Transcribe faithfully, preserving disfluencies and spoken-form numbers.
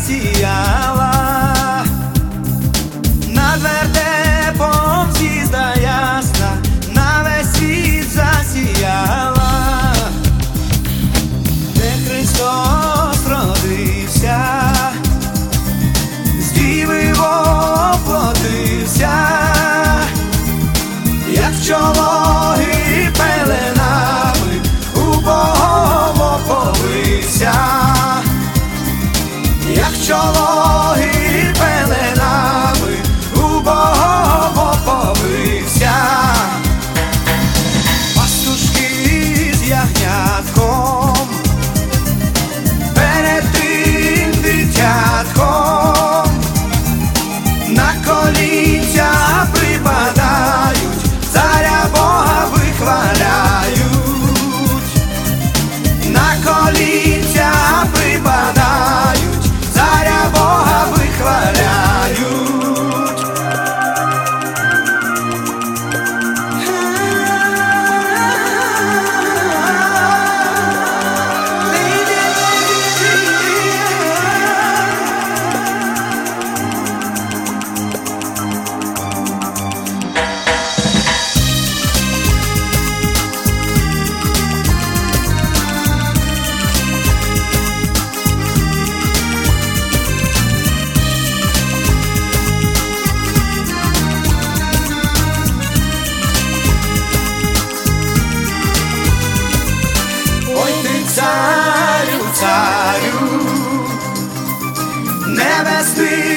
засіяла, над вертепом звізда ясна, на весь світ засіяла, де Христос родився, з діви воплотився, як в чологі пеленами убогом оповився, як в чологі пеленами убогом оповився. Пастушки з ягнятком перед тим дитятком на колінця припадають, царя Бога вихваляють, на колінця припадають, царя Бога вихваляють. Царю, царю, небесний